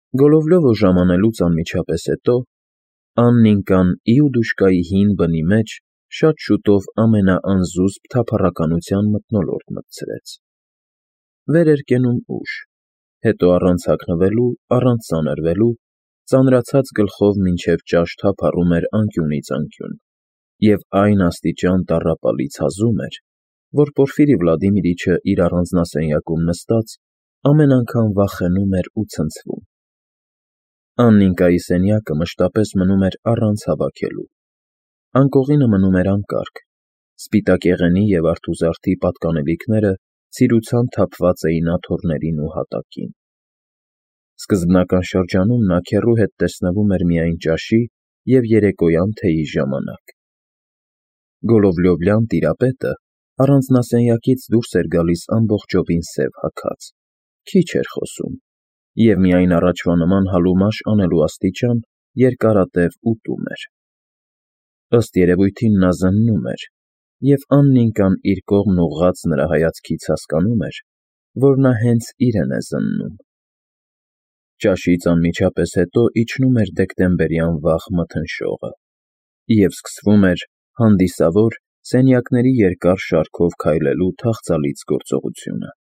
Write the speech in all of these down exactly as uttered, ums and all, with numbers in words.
Գոլովլյովը ժամանելուց անմիջապես հետո Աննիկան Իուդուշկայի հին բնի մեջ շատ շուտով ամենաանզուսպ թափառականության մթնոլորտ մտցրեց. վեր էր կենում ուշ, հետո առանց հագնվելու, առանց սանրվելու, ծանրացած գլխով մինչև ճաշ թափառում էր անկյունից անկյուն, և այն աստիճան տառապալից հազում էր, որ Պորֆիրի Վլադիմիրիչը իր առանձնասենյակում նստած ամեն անգամ վախենում էր ու ցնցվում։ Աննիկայի սենյակը մշտապես մնում էր առանց հավաքելու։ Անկողինը մնում էր անկարգ, սպիտակեղենի և արթուզարդի պատկանելիքները ցիրուցան թափված էին աթոռներին ու հատակին։ Սկզբնական շրջանում նա քեռու հետ տեսնվում էր միայն ճաշի և երեկոյան թեյի ժամանակ։ Գոլովլյովյան տիրապետը առանձնասենյակից դուրս էր գալիս ամբողջովին սև հագած, քիչ էր խոսում և միայն առաջվա նման հալումաշ անելու աստիճան երկարատև ուտում էր։ Ըստ երևույթին նա զննում էր, և Աննիկան իր կողմն ուղղած նրա հայացքից հասկանում էր, որ նա հենց իրեն է զննում։ Ճաշից անմիջապես հետո իջնում էր դեկտեմբերյան վաղ մթնշողը, և սկսվում էր հանդիսավոր սենյակների երկար շարքով քայլելու թախծալից գործողությունը։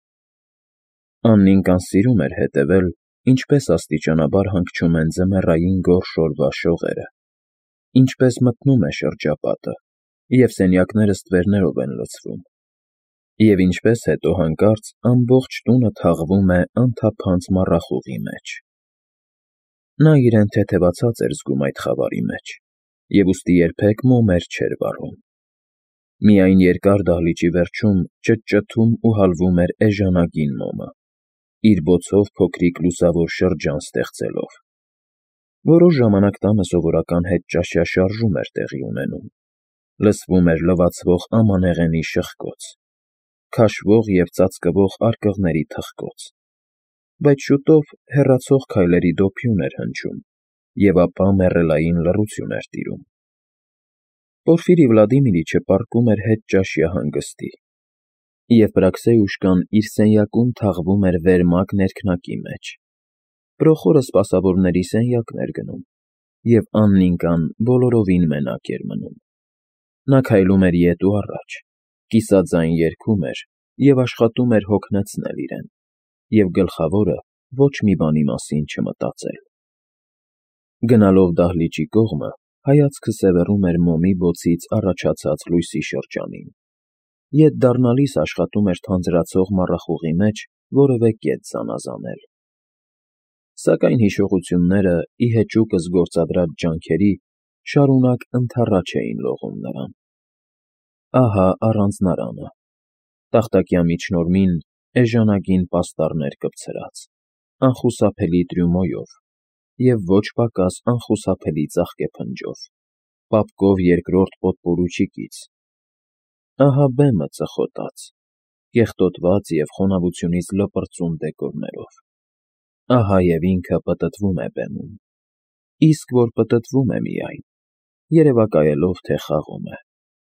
Աննիկան սիրում էր հետևել, ինչպես աստիճանաբար հանգչում են ձմեռային գորշ օրվա շողերը, ինչպես մթնում է շրջապատը, և սենյակները ստվերներով են լցվում, և ինչպես հետո հանկարծ ամբողջ տունը թաղվում է անթափանց մառախուղի մեջ։ Նա իրեն թեթևացած էր զգում այդ խավարի մեջ, և ուստի երբեք մոմեր չէր վառում։ Միայն երկար դահլիճի վերջում ճտճթում ու հալվում էր էժանագին մոմը, իր բոցով փոքրիկ լուսավոր շրջան ստեղծելով։ Որոշ ժամանակ տանը սովորական հետճաշյա շարժում էր տեղի ունենում, լսվում էր լվացվող ամանեղենի շխկոց, քաշվող և ծածկվող արկղների թխկոց, բայց շուտով հեռացող քայլերի դոփյուն էր հնչում, և ապա մեռելային լռություն էր տիրում։ Պորֆիրի Վլադիմիրիչը պառկում էր հետճաշյա հանգստի, և Պրաքսեուշկան իր սենյակում թաղվում էր վերմակ ներքնակի մեջ։ Պրոխորը սպասավորների սենյակն էր գնում, և Աննիկան բոլորովին մենակ էր մնում։ Նա քայլում էր ետ ու առաջ, կիսաձայն երգում էր և աշխատում էր հոգնեցնել իրեն, և գլխավորը ոչ մի բանի մասին չմտածել։ Գնալով դահլիճի կողմը, հայացքը սևեռում էր մոմի բոցից առաջացած լույսի շրջանին, ետ դառնալիս աշխատում էր թանձրացող մառախուղի մեջ որևէ կետ զանազանել։ Սակայն հիշողությունները, ի հեճուկս գործադրած ջանքերի, շարունակ ընդառաջ էին լողում նրան։ Ահա առանձնարանը, տախտակյա միջնորմին էժանագին պաստառներ կպցրած, անխուսափելի տրյումոյով և ոչ պակաս անխուսափելի ծաղկեփնջով, պապկով երկրորդ պոդպորուչիկից։ Ահա բեմը ծխոտած, կեղտոտված և խոնավությունից լպրծուն դեկորներով։ Ահա և ինքը պտտվում է բեմում, իսկ որ պտտվում է միայն, երևակայելով, թե խաղում է։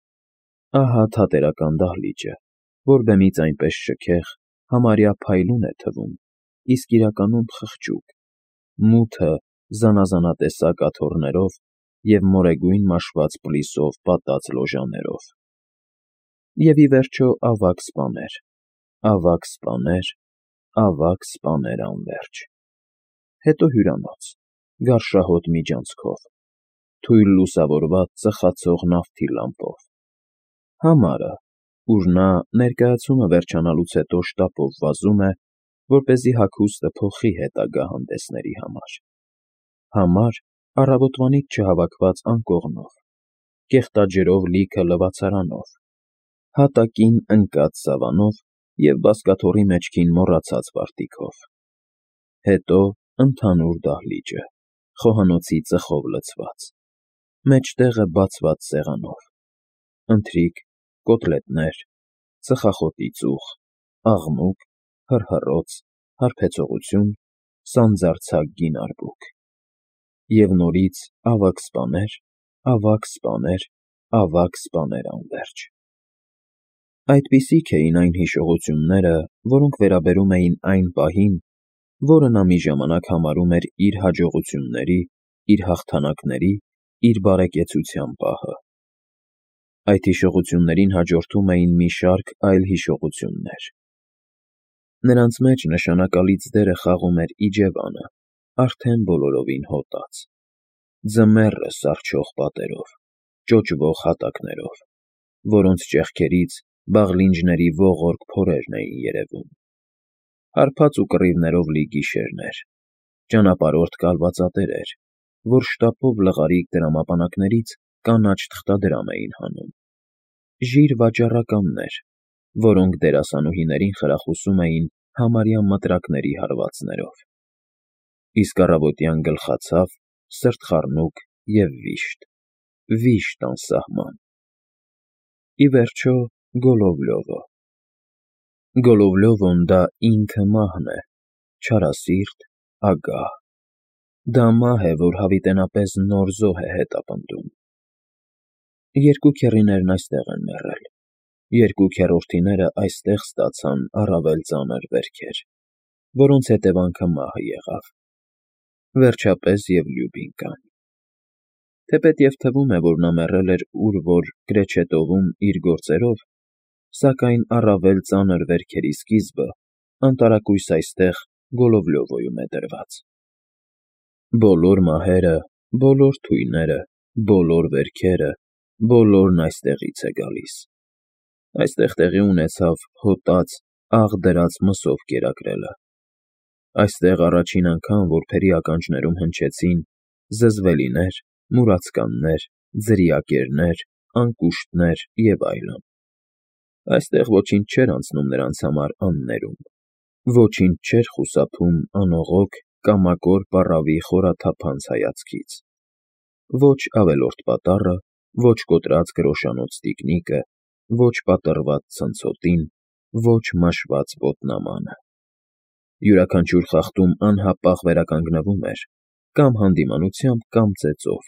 Ահա թատերական դահլիճը, որ բեմից այնպես շքեղ, համարյա փայլուն է թվում, իսկ իրականում խղճուկ, մութը զանազանատեսակ աթոռներով և մորեգույն մաշված պլիսով պատած լոժաներով։ Եվ, ի վերջո, ավագ սպաներ, ավագ սպաներ, ավագ սպաներ անվերջ։ Հետո հյուրանոց, գարշահոտ միջանցքով, թույլ լուսավորված ծխացող նավթի լամպով։ Համարը, ուր նա, ներկայացումը վերջանալուց հետո շտապով վազում է, որպեսզի հագուստը փոխի հետագա հանդեսների համար։ Համար առավոտվանից չհավաքված անկողնով, կեղտաջրով լիքը լվացարանով, հատակին ընկած սավանով և բազկաթոռի մեջքին մոռացած վարտիքով։ Հետո ընդհանուր դահլիճը, խոհանոցի ծխով լցված, մեջտեղը բացված սեղանով, ընթրիք, կոտլետներ, ծխախոտի ծուխ, աղմուկ, հռհռոց, հարբեցողություն, սանձարձակ գին արբուք։ Եվ նորից ավագ սպաներ, ավագ սպաներ, ավագ սպաներ անվերջ։ Այդպիսիք էին այն հիշողությունները, որոնք վերաբերում էին այն պահին, որը նա մի ժամանակ համարում էր իր հաջողությունների, իր հաղթանակների, իր բարեկեցության պահը։ Այդ հիշողություններին հաջորդում էին մի շարք այլ հիշողություններ։ Նրանց մեջ նշանակալից դերը խաղում էր իջևանը, արդեն բոլորովին հոտած, ձմեռը սառչող պատերով, ճոճվող հատակներով, որոնց ճեղքերից բաղլինջների ողորկ փորերն էին երևում, հարբած ու կռիվներով լի գիշերներ, ճանապարհորդ կալվածատերեր, որ շտապով լղարիկ դրամապանակներից կանաչ թղթադրամ էին հանում, ժիր վաճառականներ, որոնք դերասանուհիներին խրախուսում էին համարյա մտրակների հարվածներով, իսկ առավոտյան գլխացավ, սրտխառնուկ և վիշտ, վիշտ անսահման։ Ի վերջո Գոլովլյովը։ Գոլովլյովոն դա ինքը մահն է, չարասիրտ, ագահ։ Դա մահ է, որ հավիտենապես նոր զոհ է հետապնդում։ Երկու քեռիներն այստեղ են մեռել, երկու քեռորդիները այստեղ ստացան առավել ծանր վերքեր, որոնց հետևանքը մահը եղավ, վերջապես և Լյուբինկան։ Թեպետև թվում է, որ նա մեռել էր ուր-որ Կրեչետովում իր գործերով, սակայն առավել ծանր վերքերի սկիզբը անտարակույս այստեղ Գոլովլյովոյում է դրված։ Բոլոր մահերը, բոլոր թույները, բոլոր վերքերը, բոլորն այստեղից է գալիս։ Այստեղ տեղի ունեցավ հոտած, աղ դրած մսով կերակրելը։ Այստեղ առաջին անգամ որբերի ականջներում հնչեցին զզվելիներ, մուրացկաններ, ձրիակերներ, անկուշտներ և այլն։ Այստեղ ոչինչ չէր անցնում նրանց համար աններում, ոչինչ չէր խուսափում անողոք, կամակոր պառավի խորաթափանց հայացքից։ Ոչ ավելորդ պատառը, ոչ կոտրած գրոշանոց տիկնիկը, ոչ պատռված ցնցոտին, ոչ մաշված ոտնամանը։ Յուրաքանչյուր խախտում անհապաղ վերականգնվում էր կամ հանդիմանությամբ, կամ ծեծով։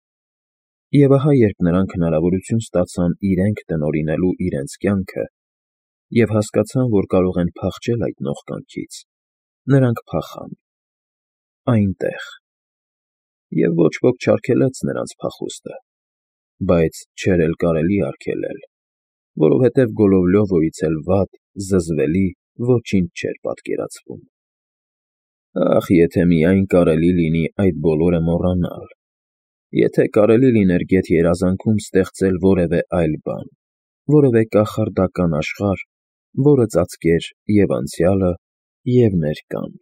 Եվ ահա երբ նրանք հնարավորություն ստացան իրենք տնօրինելու իրենց կյանքը և հասկացան, որ կարող են փախչել այդ նողկանքից, նրանք փախան… այնտեղ… Եվ ոչ ոք չարգելեց նրանց փախուստը, բայց չէր էլ կարելի արգելել, որովհետև Գոլովլյովոյից էլ վատ, զզվելի ոչինչ չէր պատկերացվում։ Ախ, եթե միայն կարելի լինի այդ բոլորը մոռանալ, եթե կարելի լիներ գեթ երազանքում ստեղծել որևէ այլ բան, որևէ կախարդական աշխարհ, որը ծածկեր և անցյալը, և ներկան…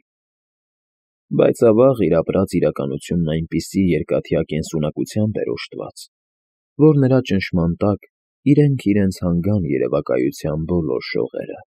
Բայց ավաղ իր ապրած իրականությունն այնպիսի երկաթյա կենսունակությամբ էր օժտված, որ նրա ճնշման տակ իրենք իրենց հանգան երևակայության բոլոր շողերը։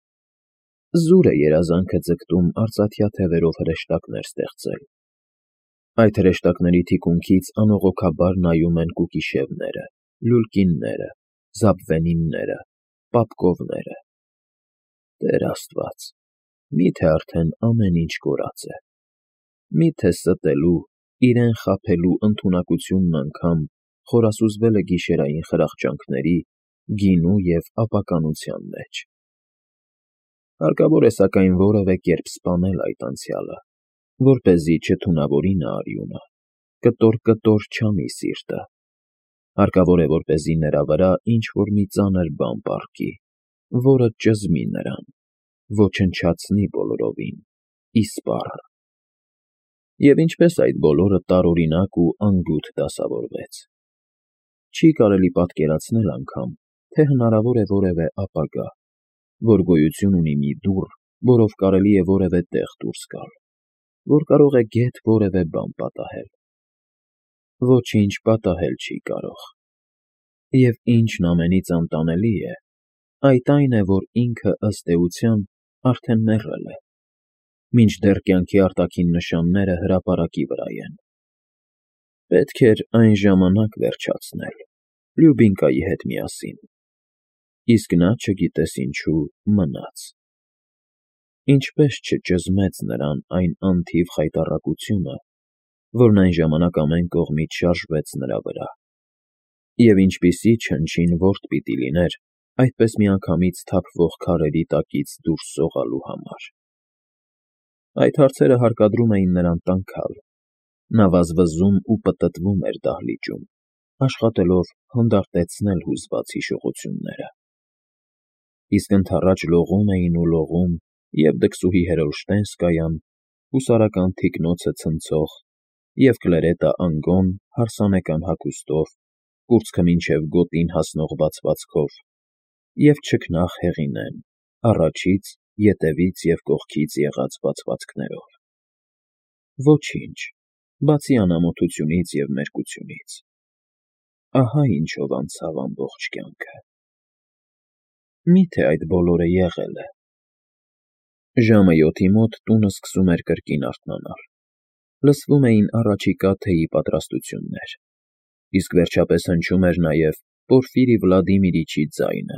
Զուր է երազանքը ձգտում արծաթյա թևերով հրեշտակներ ստեղծել։ Այդ հրեշտակների թիկունքից անողոքաբար նայում են կուկիշևները, լուլկինները, զաբվենինները, պապկովները… Տեր Աստված, մի՞թե արդեն ամեն ինչ կորած է, մի՞թե ստելու, իրեն խաբելու ընդունակությունն անգամ խորասուզվել է գիշերային խրախճանքների, գինու և ապականության մեջ։ Հարկավոր է սակայն որևէ կերպ սպանել այդ անցյալը, որպեսզի չթունավորի նա արյունը, կտոր֊կտոր չանի սիրտը, հարկավոր է, որպեսզի նրա վրա ինչ-որ մի ծանր բան պառկի, որը ճզմի նրան, ոչնչացնի բոլորովին, իսպառ… Եվ ինչպես այդ բոլորը տարօրինակ ու անգութ դասավորվեց… Չի կարելի պատկերացնել անգամ, թե հնարավոր է որևէ ապագա, որ գոյություն ունի մի դուռ, որով կարելի է որևէ տեղ դուրս գալ, որ կարող է գեթ որևէ բան պատահել… Ոչինչ պատահել չի կարող… Եվ ինչն ամենից անտանելի է, այդ այն է, որ ինքը, ըստ էության, արդեն մեռել է, մինչդեռ կյանքի արտաքին նշանները հրապարակի վրա են… Պետք էր այն ժամանակ վերջացնել, Լյուբինկայի հետ միասին… Իսկ նա, չգիտես ինչու, մնաց… Ինչպես չճզմեց նրան այն անթիվ խայտառակությունը, որն այն ժամանակ ամեն կողմից շարժվեց նրա վրա… Եվ ինչպիսի չնչին որդ պիտի լիներ այդպես միանգամից թափվող քարերի տակից դուրս սողալու համար… Այդ հարցերը հարկադրում էին նրան տանքալ։ Նա վազվզում ու պտտվում էր դահլիճում, աշխատելով հանդարտեցնել հուզված հիշողությունները։ Իսկ ընդառաջ լողում էին ու լողում և դքսուհի Հերոլշտայնսկայան, հուսարական թիկնոցը ցնցող, և Կլերետա Անգոն հարսանեկան հագուստով, կուրծքը մինչև գոտին հասնող բացվածքով, և չքնաղ Հեղինեն, առաջից, ետևից և կողքից եղած բացվածքներով։ Ոչինչ, բացի անամոթությունից և մերկությունից։ Ահա ինչով անցավ ամբողջ կյանքը։ Մի՞թե այդ բոլորը եղել է։ Ժամը յոթի մոտ տունը սկսում էր կրկին արթնանալ։ Լսվում էին առաջիկա թեյի պատրաստություններ, իսկ վերջապես հնչում էր նաև Պորֆիրի Վլադիմիրիչի ձայնը։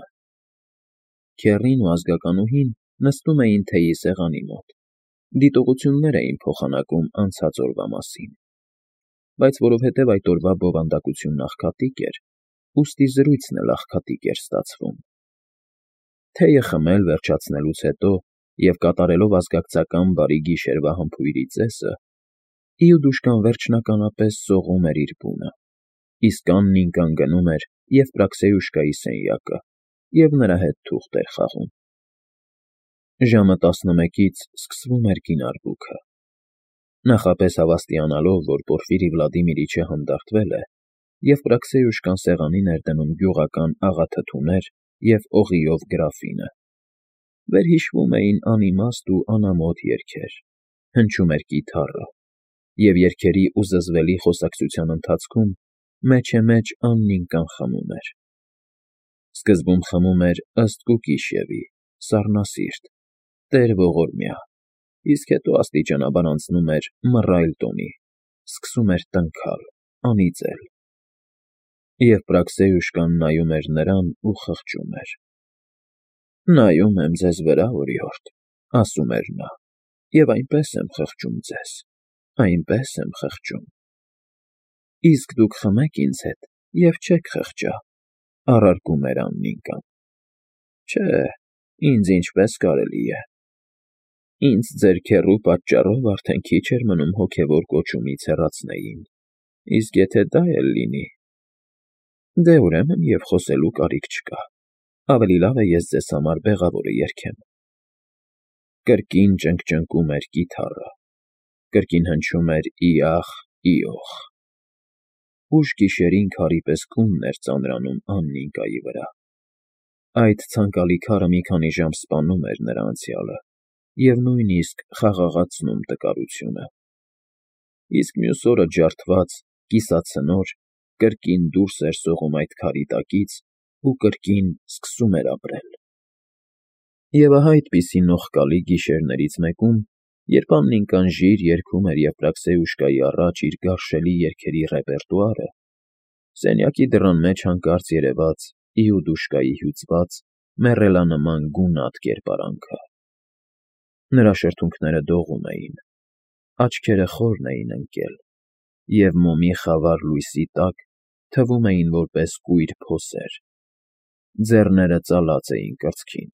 Քեռին ու ազգականուհին նստում էին թեյի սեղանի մոտ, դիտողություններ էին փոխանակում անցած օրվա մասին, բայց որովհետև այդ օրվա բովանդակությունն աղքատիկ էր, ուստի զրույցն էլ աղքատիկ էր ստացվում։ Թեյը խմել վերջացնելուց հետո և կատարելով ազգակցական բարի գիշերվա համբույրի ծեսը, Իուդուշկան վերջնականապես սողում էր իր բունը, իսկ Աննին կանգնում էր Եվպրաքսեյուշկայի սենյակը և նրա հետ թուղթ էր խաղում։ Ժամը տասնմեկից սկսվում էր գինարվուքը։ Նախապես հավաստիանալով, որ Պորֆիրի Վլադիմիրիչը հանդարտվել է, Եվպրաքսեյուշկան սեղանին էր դնում գյուղական աղաթթուներ և օղիով գրաֆինը։ Վերհիշվում էին անիմաստ ու անամոթ երգեր, հնչում էր կիթառը, և երգերի ու զզվելի խոսակցության ընթացքում մեջեմեջ Աննին կանխամում էր։ Սկզբում խմում էր ըստ Կուկիշևի, սառնասիրտ, տեր ողորմյա, իսկ հետո աստիճանաբար անցնում էր մռայլ տոնի, սկսում էր տնքալ, անիծել։ Եվպրաքսեյուշկան նայում էր նրան ու խղճում էր։ «Նայում եմ ձեզ վրա, օրիորդ», ասում էր նա, «և այնպես եմ խղճում ձեզ, այնպես եմ խղճում»։ «Իսկ դուք խմեք ինձ հետ և չեք խղճա», առարկում էր Աննիկան։ «Չէ, ինձ ինչպես կարելի է։ Ինձ ձեր քեռու պատճառով արդեն քիչ էր մնում հոգևոր կոչումից հեռացնեին, իսկ եթե դա էլ լինի… Դե, ուրեմն և խոսելու կարիք չկա, ավելի լավ է ես ձեզ համար բեղավորը երգեմ»։ Կրկին ճնգճնգում էր կիթառը, կրկին հնչում էր իա՜խ, իոխ… Ուշ գիշերին քարի պես գունն էր ծանրանում Աննիկայի վրա։ Այդ ցանկալի քարը մի քանի ժամ սպանում էր նրա անցյալը և նույնիսկ խաղաղացնում տկարությունը։ Իսկ մյուս օրը ջարդված, կիսացնոր, կրկին դուրս էր սողում այդ քարի տակից ու կրկին սկսում էր ապրել։ Եվ ահա այդպիսի նողկալի գիշերներից մեկում, երբ Աննիկան ժիր երգում էր Եվպրաքսեյուշկայի առաջ իր գարշելի երգերի ռեպերտուարը, սենյակի դռան մեջ հանկարծ երևաց Իուդուշկայի հյուծված, մեռելանման գունատ կերպարանքը։ Նրա շրթունքները դողում էին, աչքերը խորն էին ընկել և մոմի խավար լույսի տակ թվում էին որպես կույր փոսեր, ձեռները ծալած էին կրծքին։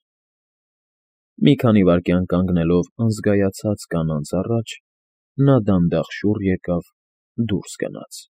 Մի քանի վայրկյան կանգնելով անզգայացած կանանց առաջ, նա դանդաղ շուռ եկավ, դուրս գնաց։